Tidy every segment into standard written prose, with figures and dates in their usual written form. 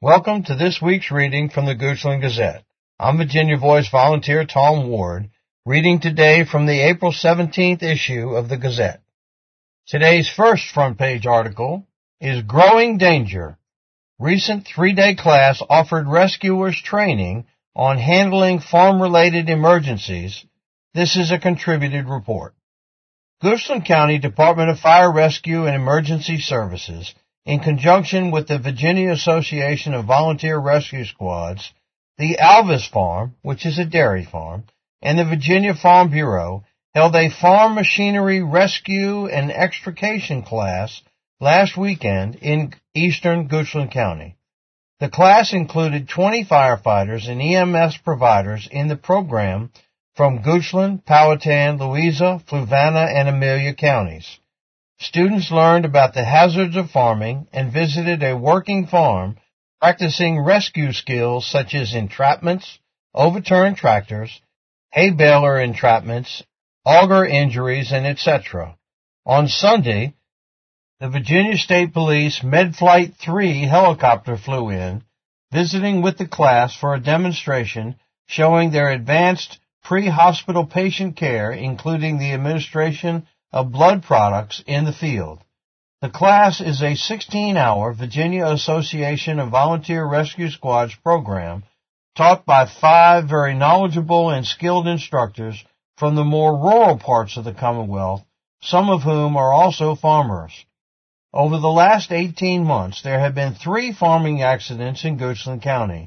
Welcome to this week's reading from the Goochland Gazette. I'm Virginia Voice volunteer Tom Ward, reading today from the April 17th issue of the Gazette. Today's first front page article is Growing Danger. Recent 3-day class offered rescuers training on handling farm-related emergencies. This is a contributed report. Goochland County Department of Fire Rescue and Emergency Services, in conjunction with the Virginia Association of Volunteer Rescue Squads, the Alvis Farm, which is a dairy farm, and the Virginia Farm Bureau, held a farm machinery rescue and extrication class last weekend in eastern Goochland County. The class included 20 firefighters and EMS providers in the program from Goochland, Powhatan, Louisa, Fluvanna, and Amelia counties. Students learned about the hazards of farming and visited a working farm, practicing rescue skills such as entrapments, overturned tractors, hay baler entrapments, auger injuries, and etc. On Sunday, the Virginia State Police Medflight 3 helicopter flew in, visiting with the class for a demonstration showing their advanced pre-hospital patient care, including the administration of blood products in the field. The class is a 16-hour Virginia Association of Volunteer Rescue Squads program taught by 5 very knowledgeable and skilled instructors from the more rural parts of the Commonwealth, some of whom are also farmers. Over the last 18 months, there have been 3 farming accidents in Goochland County.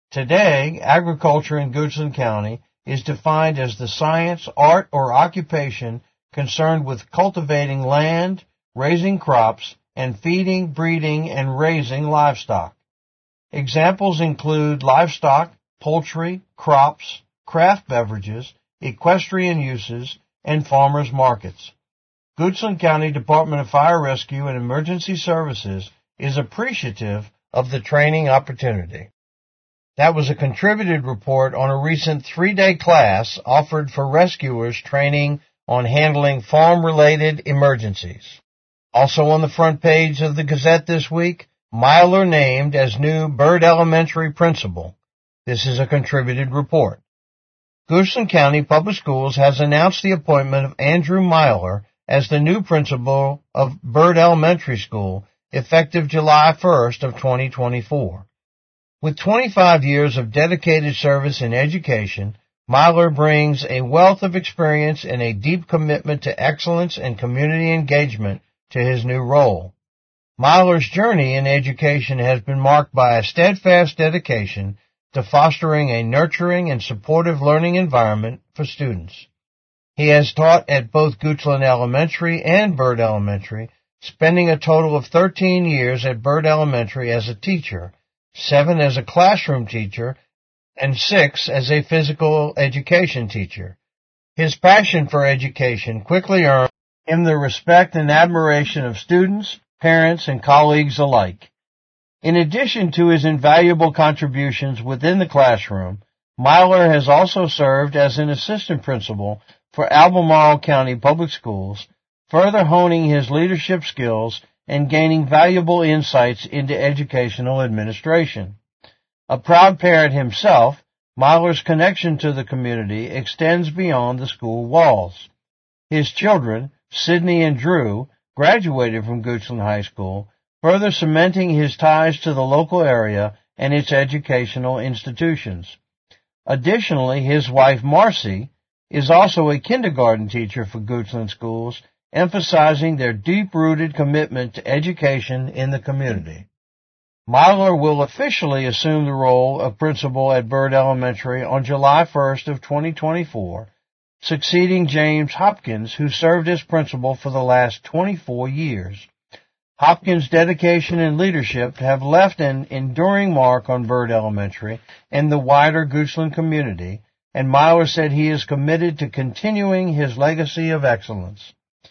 Today, agriculture in Goochland County is defined as the science, art, or occupation concerned with cultivating land, raising crops, and feeding, breeding, and raising livestock. Examples include livestock, poultry, crops, craft beverages, equestrian uses, and farmers markets. Goochland County Department of Fire Rescue and Emergency Services is appreciative of the training opportunity. That was a contributed report on a recent 3-day class offered for rescuers training on handling farm-related emergencies. Also on the front page of the Gazette this week, Myler named as new Byrd Elementary principal. This is a contributed report. Goochland County Public Schools has announced the appointment of Andrew Myler as the new principal of Byrd Elementary School, effective July 1st of 2024. With 25 years of dedicated service in education, Myler brings a wealth of experience and a deep commitment to excellence and community engagement to his new role. Myler's journey in education has been marked by a steadfast dedication to fostering a nurturing and supportive learning environment for students. He has taught at both Goochland Elementary and Byrd Elementary, spending a total of 13 years at Byrd Elementary as a teacher, 7 as a classroom teacher, and 6 as a physical education teacher. His passion for education quickly earned him the respect and admiration of students, parents, and colleagues alike. In addition to his invaluable contributions within the classroom, Myler has also served as an assistant principal for Albemarle County Public Schools, further honing his leadership skills and gaining valuable insights into educational administration. A proud parent himself, Myler's connection to the community extends beyond the school walls. His children, Sidney and Drew, graduated from Goochland High School, further cementing his ties to the local area and its educational institutions. Additionally, his wife, Marcy, is also a kindergarten teacher for Goochland schools, emphasizing their deep-rooted commitment to education in the community. Myler will officially assume the role of principal at Byrd Elementary on July 1st of 2024, succeeding James Hopkins, who served as principal for the last 24 years. Hopkins' dedication and leadership have left an enduring mark on Byrd Elementary and the wider Goochland community, and Myler said he is committed to continuing his legacy of excellence.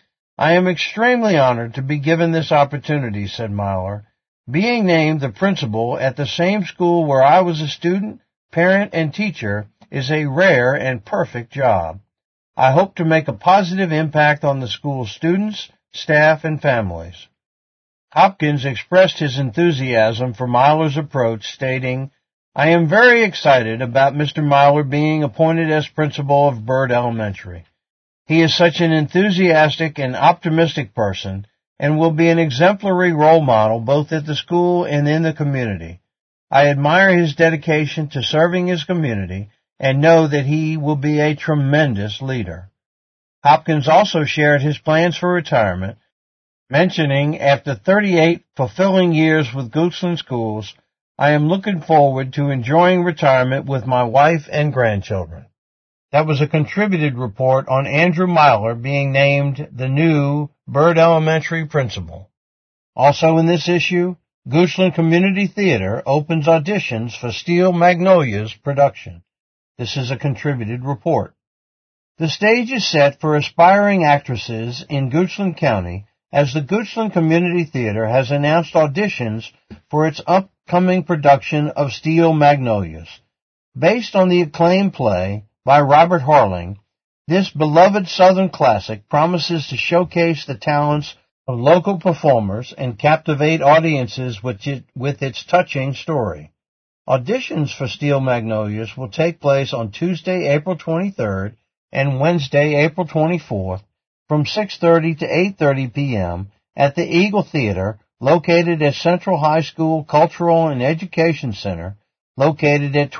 I am extremely honored to be given this opportunity, said Myler. Being named the principal at the same school where I was a student, parent, and teacher is a rare and perfect job. I hope to make a positive impact on the school's students, staff, and families. Hopkins expressed his enthusiasm for Myler's approach, stating, "I am very excited about Mr. Myler being appointed as principal of Byrd Elementary. He is such an enthusiastic and optimistic person and will be an exemplary role model both at the school and in the community. I admire his dedication to serving his community and know that he will be a tremendous leader." Hopkins also shared his plans for retirement, mentioning, "After 38 fulfilling years with Goochland Schools, I am looking forward to enjoying retirement with my wife and grandchildren." That was a contributed report on Andrew Myler being named the new Byrd Elementary principal. Also in this issue, Goochland Community Theater opens auditions for Steel Magnolias production. This is a contributed report. The stage is set for aspiring actresses in Goochland County as the Goochland Community Theater has announced auditions for its upcoming production of Steel Magnolias. Based on the acclaimed play by Robert Harling, this beloved Southern classic promises to showcase the talents of local performers and captivate audiences with its touching story. Auditions for Steel Magnolias will take place on Tuesday, April 23rd and Wednesday, April 24th from 6:30 to 8:30 p.m. at the Eagle Theater, located at Central High School Cultural and Education Center, located at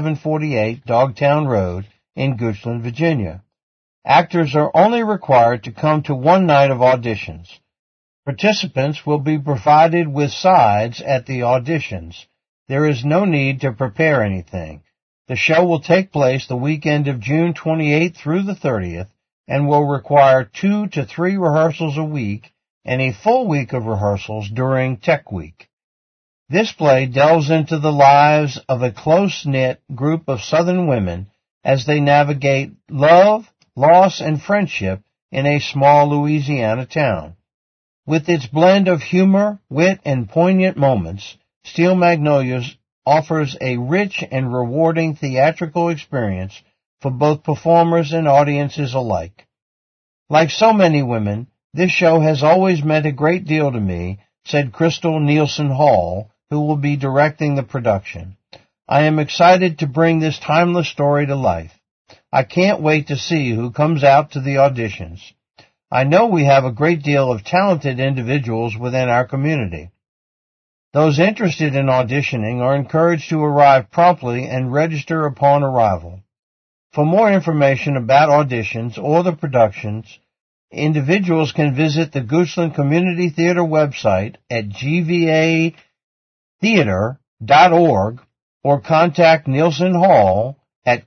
2748 Dogtown Road in Goochland, Virginia. Actors are only required to come to one night of auditions. Participants will be provided with sides at the auditions. There is no need to prepare anything. The show will take place the weekend of June 28th through the 30th and will require 2 to 3 rehearsals a week and a full week of rehearsals during Tech Week. This play delves into the lives of a close-knit group of Southern women as they navigate love, loss, and friendship in a small Louisiana town. With its blend of humor, wit, and poignant moments, Steel Magnolias offers a rich and rewarding theatrical experience for both performers and audiences alike. Like so many women, this show has always meant a great deal to me, said Crystal Nielsen Hall, who will be directing the production. I am excited to bring this timeless story to life. I can't wait to see who comes out to the auditions. I know we have a great deal of talented individuals within our community. Those interested in auditioning are encouraged to arrive promptly and register upon arrival. For more information about auditions or the productions, individuals can visit the Goochland Community Theater website at gvatheater.org or contact Nielsen Hall at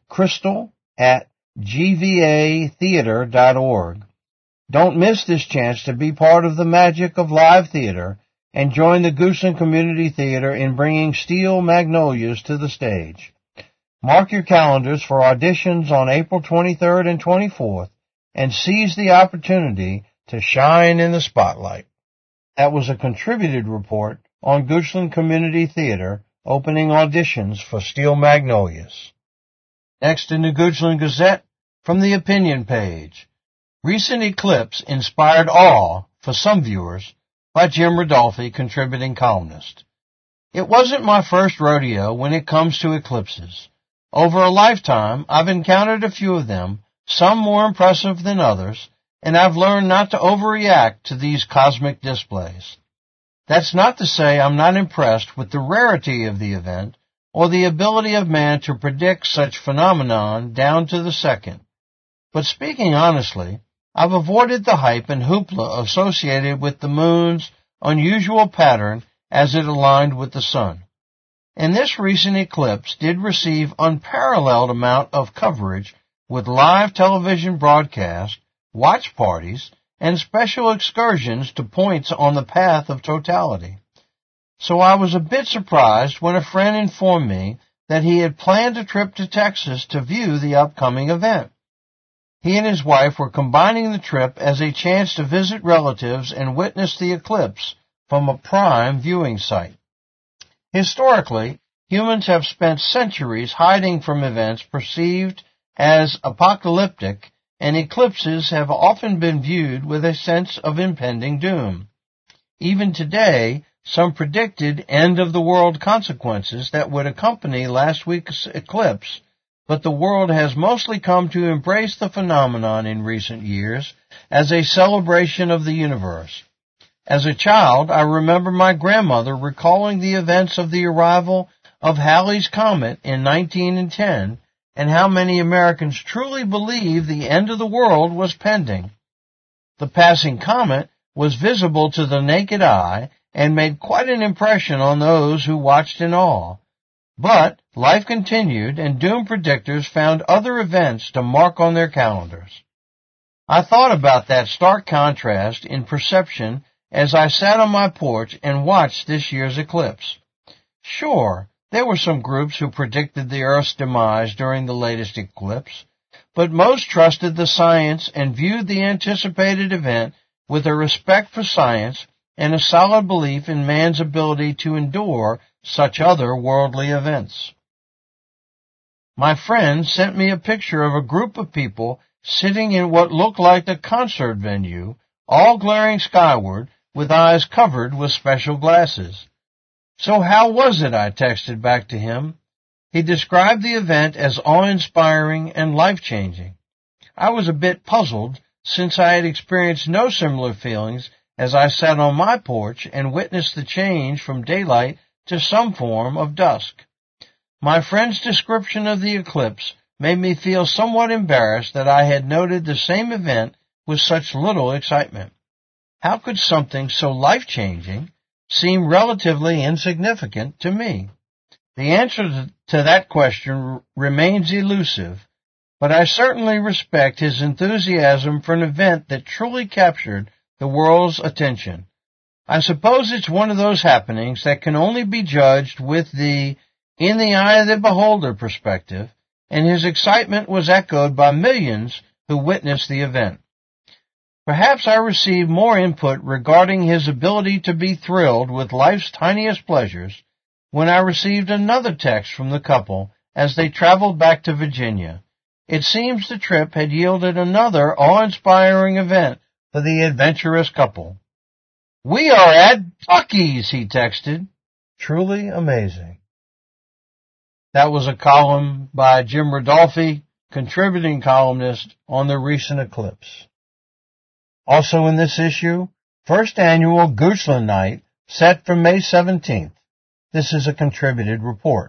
crystal@gvatheater.org. Don't miss this chance to be part of the magic of live theater and join the Goochland Community Theater in bringing Steel Magnolias to the stage. Mark your calendars for auditions on April 23rd and 24th and seize the opportunity to shine in the spotlight. That was a contributed report on Goochland Community Theater opening auditions for Steel Magnolias. Next in the Goochland Gazette, from the opinion page, recent eclipse inspired awe for some viewers by Jim Rodolfi, contributing columnist. It wasn't my first rodeo when it comes to eclipses. Over a lifetime, I've encountered a few of them, some more impressive than others, and I've learned not to overreact to these cosmic displays. That's not to say I'm not impressed with the rarity of the event or the ability of man to predict such phenomenon down to the second. But speaking honestly, I've avoided the hype and hoopla associated with the moon's unusual pattern as it aligned with the sun. And this recent eclipse did receive unparalleled amount of coverage with live television broadcasts, watch parties, and special excursions to points on the path of totality. So I was a bit surprised when a friend informed me that he had planned a trip to Texas to view the upcoming event. He and his wife were combining the trip as a chance to visit relatives and witness the eclipse from a prime viewing site. Historically, humans have spent centuries hiding from events perceived as apocalyptic, and eclipses have often been viewed with a sense of impending doom. even today, some predicted end-of-the-world consequences that would accompany last week's eclipse, but the world has mostly come to embrace the phenomenon in recent years as a celebration of the universe. As a child, I remember my grandmother recalling the events of the arrival of Halley's Comet in 1910 and how many Americans truly believed the end of the world was pending. The passing comet was visible to the naked eye and made quite an impression on those who watched in awe. But life continued, and doom predictors found other events to mark on their calendars. I thought about that stark contrast in perception as I sat on my porch and watched this year's eclipse. Sure, there were some groups who predicted the Earth's demise during the latest eclipse, but most trusted the science and viewed the anticipated event with a respect for science and a solid belief in man's ability to endure such other worldly events. My friend sent me a picture of a group of people sitting in what looked like a concert venue, all glaring skyward, with eyes covered with special glasses. "So how was it?" I texted back to him. He described the event as awe-inspiring and life-changing. I was a bit puzzled, since I had experienced no similar feelings as I sat on my porch and witnessed the change from daylight to some form of dusk. My friend's description of the eclipse made me feel somewhat embarrassed that I had noted the same event with such little excitement. How could something so life-changing seem relatively insignificant to me? The answer to that question remains elusive, but I certainly respect his enthusiasm for an event that truly captured the world's attention. I suppose it's one of those happenings that can only be judged with the in the eye of the beholder perspective, and his excitement was echoed by millions who witnessed the event. Perhaps I received more input regarding his ability to be thrilled with life's tiniest pleasures when I received another text from the couple as they traveled back to Virginia. It seems the trip had yielded another awe-inspiring event for the adventurous couple. "We are at Buc-ee's," he texted. Truly amazing. That was a column by Jim Rodolfi, contributing columnist on the recent eclipse. Also in this issue, first annual Goochland Night set for May 17th. This is a contributed report.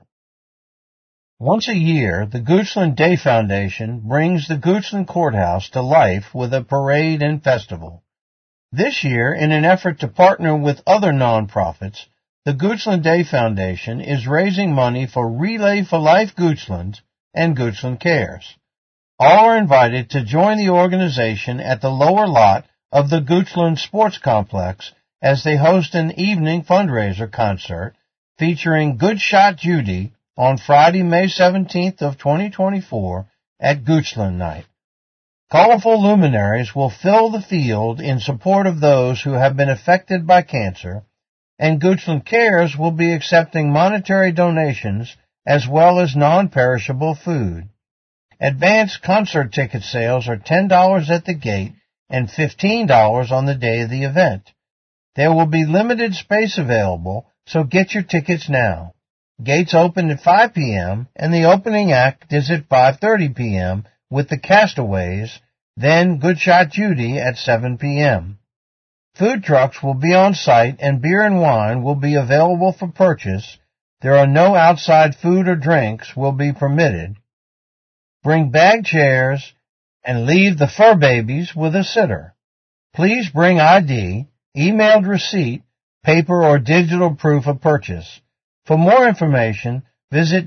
Once a year, the Goochland Day Foundation brings the Goochland Courthouse to life with a parade and festival. This year, in an effort to partner with other nonprofits, the Goochland Day Foundation is raising money for Relay for Life Goochland and Goochland Cares. All are invited to join the organization at the lower lot of the Goochland Sports Complex as they host an evening fundraiser concert featuring Good Shot Judy on Friday, May 17th of 2024 at Goochland Night. Colorful luminaries will fill the field in support of those who have been affected by cancer, and Goochland Cares will be accepting monetary donations as well as non-perishable food. Advance concert ticket sales are $10 at the gate and $15 on the day of the event. There will be limited space available, so get your tickets now. Gates open at 5 p.m. and the opening act is at 5:30 p.m. with the Castaways, then Good Shot Judy at 7 p.m. Food trucks will be on site and beer and wine will be available for purchase. There are no outside food or drinks will be permitted. Bring bag chairs and leave the fur babies with a sitter. Please bring ID, emailed receipt, paper or digital proof of purchase. For more information, visit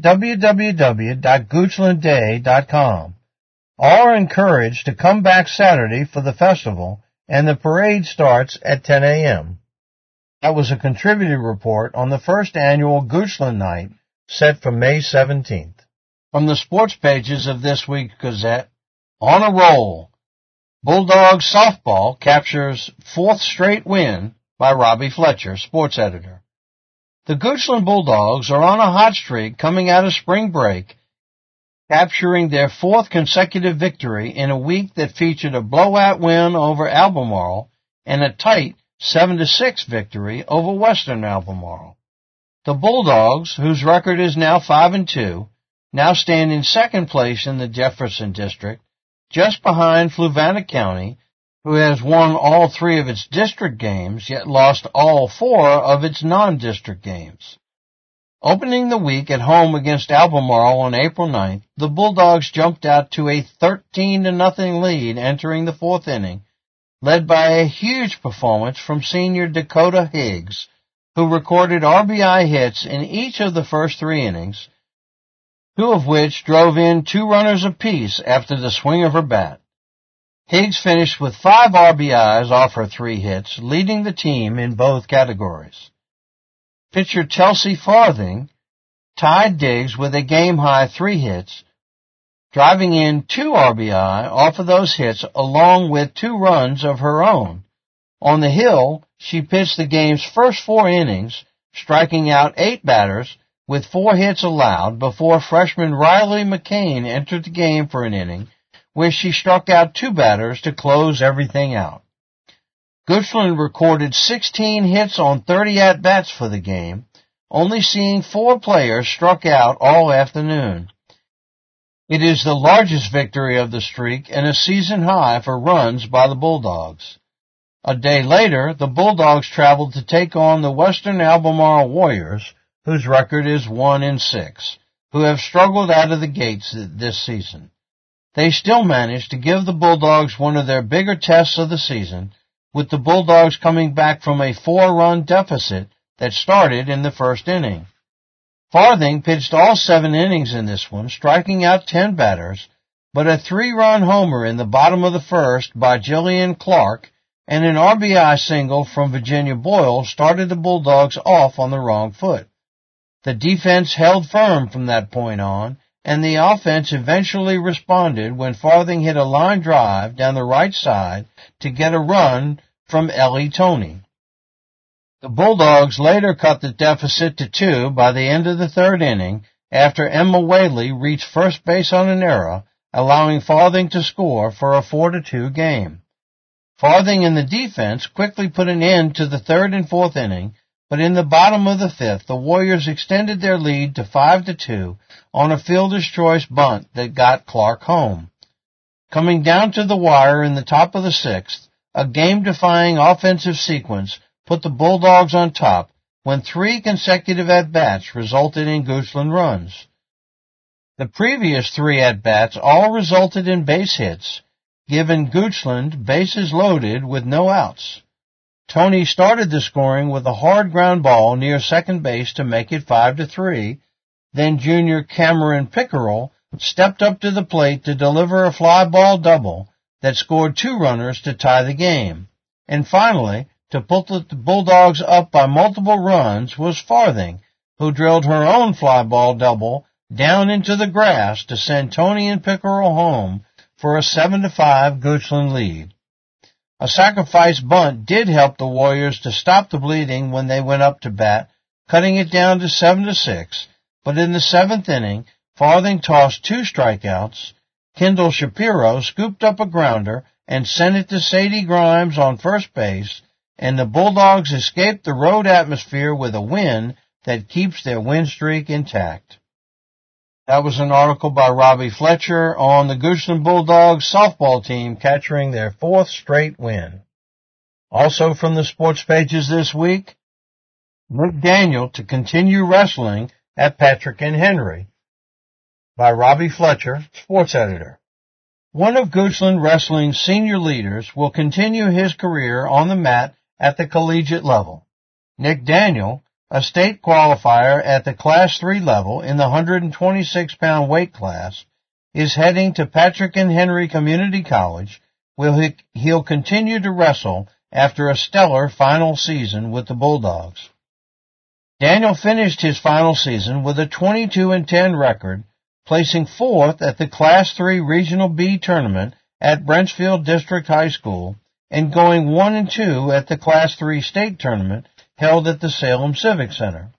www.goochlandday.com. All are encouraged to come back Saturday for the festival, and the parade starts at 10 a.m. That was a contributed report on the first annual Goochland Night, set for May 17th. From the sports pages of this week's Gazette, on a roll, Bulldogs softball captures fourth straight win by Robbie Fletcher, sports editor. The Goochland Bulldogs are on a hot streak coming out of spring break, capturing their fourth consecutive victory in a week that featured a blowout win over Albemarle and a tight 7-6 victory over Western Albemarle. The Bulldogs, whose record is now 5-2, now stand in second place in the Jefferson District, just behind Fluvanna County, who has won all 3 of its district games, yet lost all 4 of its non-district games. Opening the week at home against Albemarle on April 9th, the Bulldogs jumped out to a 13-0 lead entering the 4th inning, led by a huge performance from senior Dakota Higgs, who recorded RBI hits in each of the first 3 innings, 2 of which drove in 2 runners apiece after the swing of her bat. Higgs finished with 5 RBIs off her 3 hits, leading the team in both categories. Pitcher Chelsea Farthing tied Diggs with a game-high 3 hits, driving in 2 RBI off of those hits along with 2 runs of her own. On the hill, she pitched the game's first 4 innings, striking out 8 batters with 4 hits allowed before freshman Riley McCain entered the game for an inning, where she struck out 2 batters to close everything out. Goochland recorded 16 hits on 30 at-bats for the game, only seeing 4 players struck out all afternoon. It is the largest victory of the streak and a season high for runs by the Bulldogs. A day later, the Bulldogs traveled to take on the Western Albemarle Warriors, whose record is 1-6, who have struggled out of the gates this season. They still managed to give the Bulldogs one of their bigger tests of the season, with the Bulldogs coming back from a 4-run deficit that started in the first inning. Farthing pitched all 7 innings in this one, striking out 10 batters, but a 3-run homer in the bottom of the first by Jillian Clark and an RBI single from Virginia Boyle started the Bulldogs off on the wrong foot. The defense held firm from that point on, and the offense eventually responded when Farthing hit a line drive down the right side to get a run from Ellie Toney. The Bulldogs later cut the deficit to 2 by the end of the 3rd inning after Emma Whaley reached first base on an error, allowing Farthing to score for a 4-2 game. Farthing and the defense quickly put an end to the 3rd and 4th inning, but in the bottom of the 5th, the Warriors extended their lead to 5-2 on a fielder's choice bunt that got Clark home. Coming down to the wire in the top of the 6th, a game-defying offensive sequence put the Bulldogs on top when 3 consecutive at-bats resulted in Goochland runs. The previous 3 at-bats all resulted in base hits, giving Goochland bases loaded with no outs. Toney started the scoring with a hard ground ball near second base to make it 5-3. Then junior Cameron Pickerel stepped up to the plate to deliver a fly ball double that scored 2 runners to tie the game. And finally, to put the Bulldogs up by multiple runs was Farthing, who drilled her own fly ball double down into the grass to send Toney and Pickerel home for a 7-5 Goochland lead. A sacrifice bunt did help the Warriors to stop the bleeding when they went up to bat, cutting it down to 7-6, but in the 7th inning, Farthing tossed 2 strikeouts, Kendall Shapiro scooped up a grounder and sent it to Sadie Grimes on first base, and the Bulldogs escaped the road atmosphere with a win that keeps their win streak intact. That was an article by Robbie Fletcher on the Goochland Bulldogs softball team capturing their 4th straight win. Also from the sports pages this week, Nick Daniel to continue wrestling at Patrick and Henry by Robbie Fletcher, sports editor. One of Goochland Wrestling's senior leaders will continue his career on the mat at the collegiate level. Nick Daniel, a state qualifier at the Class 3 level in the 126-pound weight class, is heading to Patrick and Henry Community College, where he'll continue to wrestle after a stellar final season with the Bulldogs. Daniel finished his final season with a 22-10 record, placing 4th at the Class 3 Regional B tournament at Brentsfield District High School and going 1-2 at the Class 3 state tournament held at the Salem Civic Center.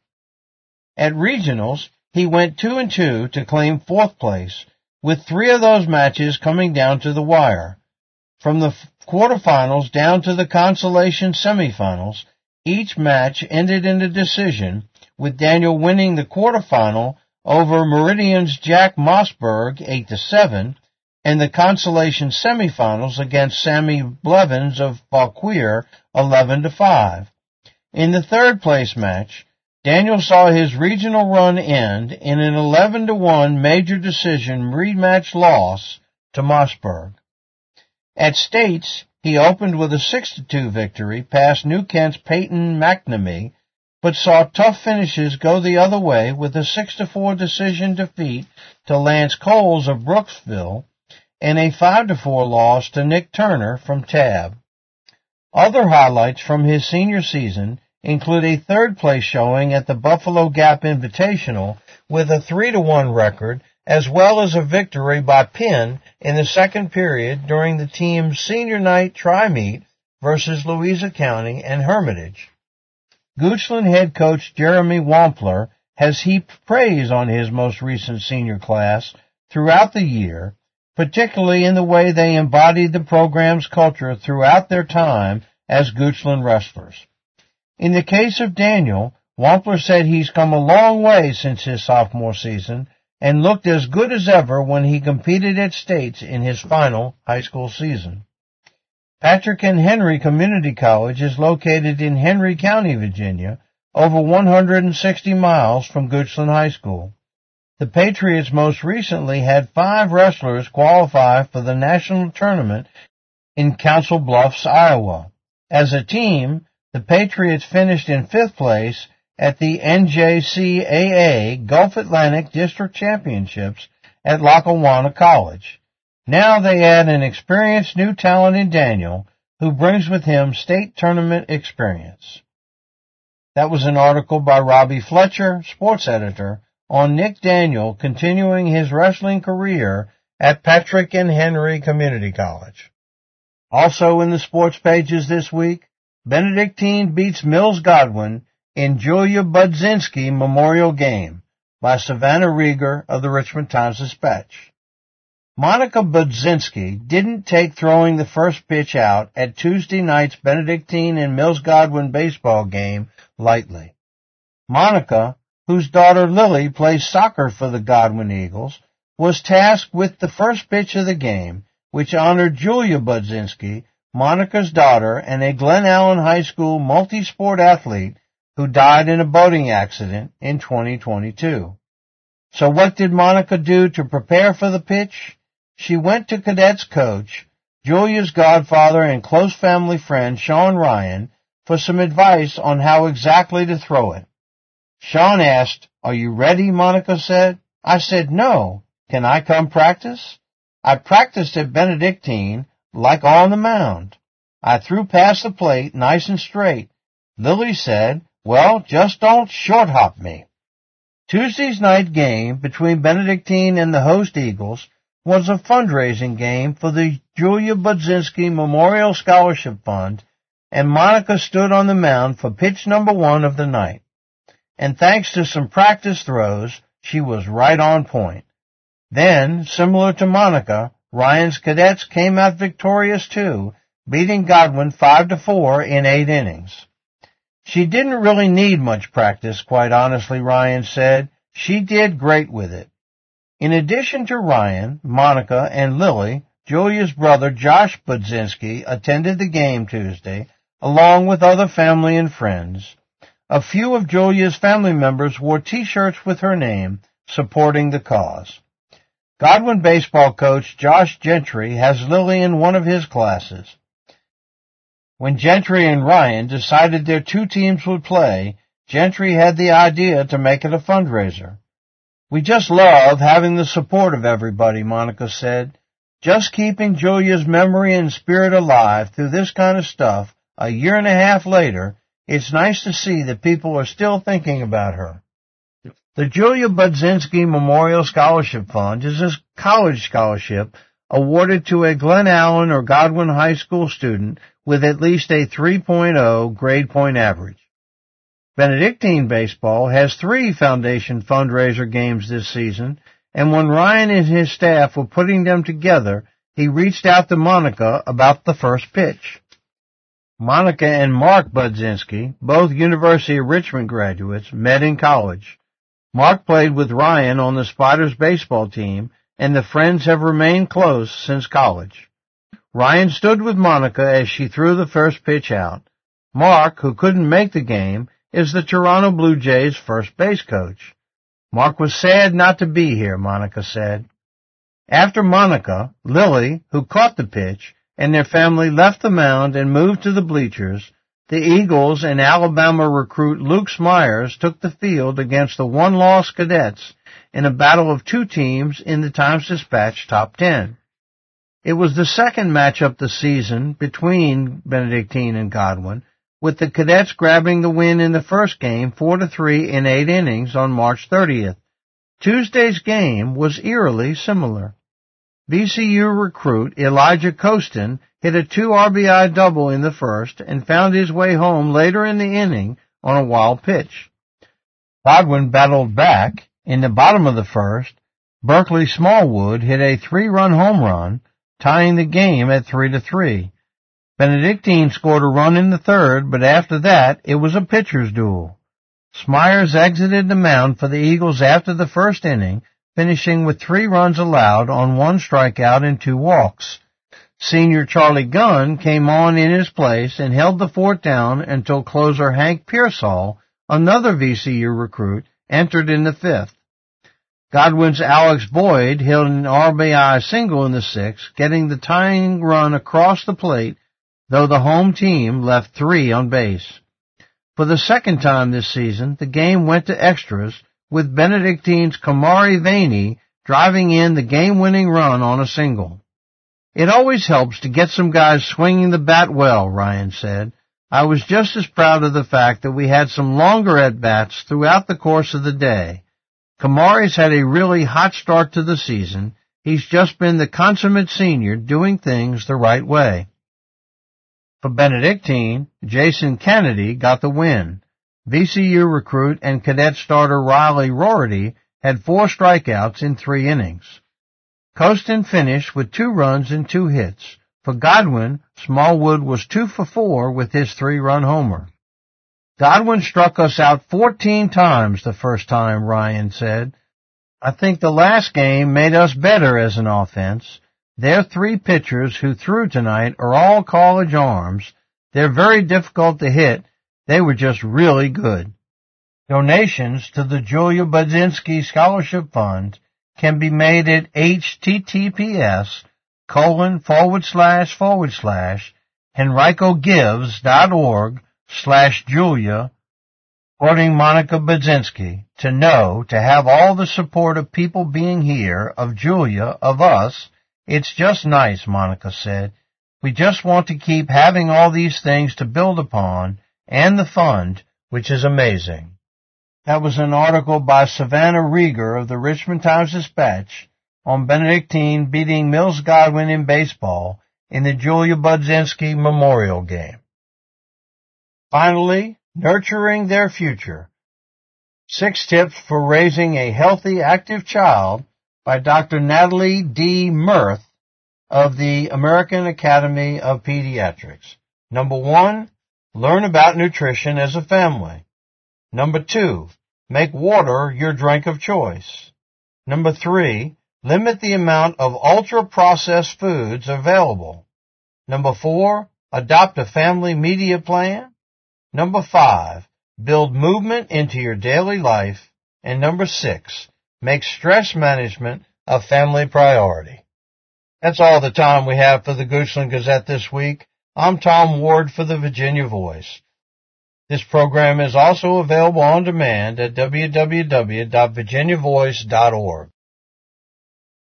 At regionals, he went 2-2 to claim 4th place, with 3 of those matches coming down to the wire. From the quarterfinals down to the consolation semifinals, each match ended in a decision, with Daniel winning the quarterfinal over Meridian's Jack Mossberg 8-7, and the consolation semifinals against Sammy Blevins of Fauquier 11-5. In the third place match, Daniel saw his regional run end in an 11-1 major decision rematch loss to Mossberg. At States, he opened with a 6-2 victory past New Kent's Peyton McNamee, but saw tough finishes go the other way with a 6-4 decision defeat to Lance Coles of Brooksville and a 5-4 loss to Nick Turner from Tab. Other highlights from his senior season include a third-place showing at the Buffalo Gap Invitational with a 3-1 record, as well as a victory by pin in the second period during the team's senior night tri-meet versus Louisa County and Hermitage. Goochland head coach Jeremy Wampler has heaped praise on his most recent senior class throughout the year, particularly in the way they embodied the program's culture throughout their time as Goochland wrestlers. In the case of Daniel, Wampler said he's come a long way since his sophomore season and looked as good as ever when he competed at States in his final high school season. Patrick and Henry Community College is located in Henry County, Virginia, over 160 miles from Goochland High School. The Patriots most recently had 5 wrestlers qualify for the national tournament in Council Bluffs, Iowa. As a team, the Patriots finished in 5th place at the NJCAA Gulf Atlantic District Championships at Lackawanna College. Now they add an experienced new talent in Daniel, who brings with him state tournament experience. That was an article by Robbie Fletcher, sports editor, on Nick Daniel continuing his wrestling career at Patrick and Henry Community College. Also in the sports pages this week, Benedictine beats Mills Godwin in Julia Budzinski Memorial Game by Savannah Rieger of the Richmond Times-Dispatch. Monica Budzinski didn't take throwing the first pitch out at Tuesday night's Benedictine and Mills Godwin baseball game lightly. Monica, whose daughter Lily plays soccer for the Godwin Eagles, was tasked with the first pitch of the game, which honored Julia Budzinski, Monica's daughter and a Glen Allen High School multi-sport athlete who died in a boating accident in 2022. So what did Monica do to prepare for the pitch? She went to cadets coach, Julia's godfather and close family friend Sean Ryan, for some advice on how exactly to throw it. Sean asked, "Are you ready?" Monica said. "I said no. Can I come practice?" "I practiced at Benedictine like on the mound. I threw past the plate nice and straight." Lily said, "Well, just don't short hop me." Tuesday's night game between Benedictine and the host Eagles was a fundraising game for the Julia Budzinski Memorial Scholarship Fund, and Monica stood on the mound for pitch number 1 of the night. And thanks to some practice throws, she was right on point. Then, similar to Monica, Ryan's cadets came out victorious too, beating Godwin 5-4 in 8 innings. She didn't really need much practice, quite honestly, Ryan said. She did great with it. In addition to Ryan, Monica, and Lily, Julia's brother Josh Budzinski attended the game Tuesday, along with other family and friends. A few of Julia's family members wore T-shirts with her name, supporting the cause. Godwin baseball coach Josh Gentry has Lily in one of his classes. When Gentry and Ryan decided their 2 teams would play, Gentry had the idea to make it a fundraiser. "We just love having the support of everybody," Monica said. "Just keeping Julia's memory and spirit alive through this kind of stuff a year and a half later, it's nice to see that people are still thinking about her." The Julia Budzinski Memorial Scholarship Fund is a college scholarship awarded to a Glen Allen or Godwin High School student with at least a 3.0 grade point average. Benedictine baseball has 3 foundation fundraiser games this season, and when Ryan and his staff were putting them together, he reached out to Monica about the first pitch. Monica and Mark Budzinski, both University of Richmond graduates, met in college. Mark played with Ryan on the Spiders baseball team, and the friends have remained close since college. Ryan stood with Monica as she threw the first pitch out. Mark, who couldn't make the game, is the Toronto Blue Jays' first base coach. Mark was sad not to be here, Monica said. After Monica, Lily, who caught the pitch, and their family left the mound and moved to the bleachers, the Eagles and Alabama recruit Luke Smyers took the field against the one-loss Cadets in a battle of two teams in the Times-Dispatch Top 10. It was the second matchup this season between Benedictine and Godwin, with the Cadets grabbing the win in the first game 4-3 in 8 innings on March 30th. Tuesday's game was eerily similar. VCU recruit Elijah Costin hit a 2 RBI double in the first and found his way home later in the inning on a wild pitch. Godwin battled back. In the bottom of the first, Berkeley Smallwood hit a 3-run home run, tying the game at 3-3. Benedictine scored a run in the third, but after that, it was a pitcher's duel. Smyers exited the mound for the Eagles after the first inning, finishing with 3 runs allowed on 1 strikeout and 2 walks. Senior Charlie Gunn came on in his place and held the fort down until closer Hank Pearsall, another VCU recruit, entered in the 5th. Godwin's Alex Boyd hit an RBI single in the 6th, getting the tying run across the plate, though the home team left 3 on base. For the second time this season, the game went to extras, with Benedictine's Kamari Vaney driving in the game-winning run on a single. It always helps to get some guys swinging the bat well, Ryan said. I was just as proud of the fact that we had some longer at-bats throughout the course of the day. Kamari's had a really hot start to the season. He's just been the consummate senior doing things the right way. For Benedictine, Jason Kennedy got the win. VCU recruit and cadet starter Riley Rorty had 4 strikeouts in 3 innings. Costin finished with 2 runs and 2 hits. For Godwin, Smallwood was 2 for 4 with his 3-run homer. Godwin struck us out 14 times the first time, Ryan said. I think the last game made us better as an offense. Their 3 pitchers who threw tonight are all college arms. They're very difficult to hit. They were just really good. Donations to the Julia Budzinski Scholarship Fund can be made at https://henricogives.org/Julia, quoting Monica Budzinski, to have all the support of people being here, of Julia, of us. It's just nice, Monica said. We just want to keep having all these things to build upon, and the fund, which is amazing. That was an article by Savannah Rieger of the Richmond Times-Dispatch on Benedictine beating Mills Godwin in baseball in the Julia Budzinski Memorial Game. Finally, nurturing their future. 6 tips for raising a healthy, active child by Dr. Natalie D. Mirth of the American Academy of Pediatrics. Number 1, learn about nutrition as a family. Number 2, make water your drink of choice. Number 3, limit the amount of ultra-processed foods available. Number 4, adopt a family media plan. Number 5, build movement into your daily life. And number 6, make stress management a family priority. That's all the time we have for the Goochland Gazette this week. I'm Tom Ward for the Virginia Voice. This program is also available on demand at www.virginiavoice.org.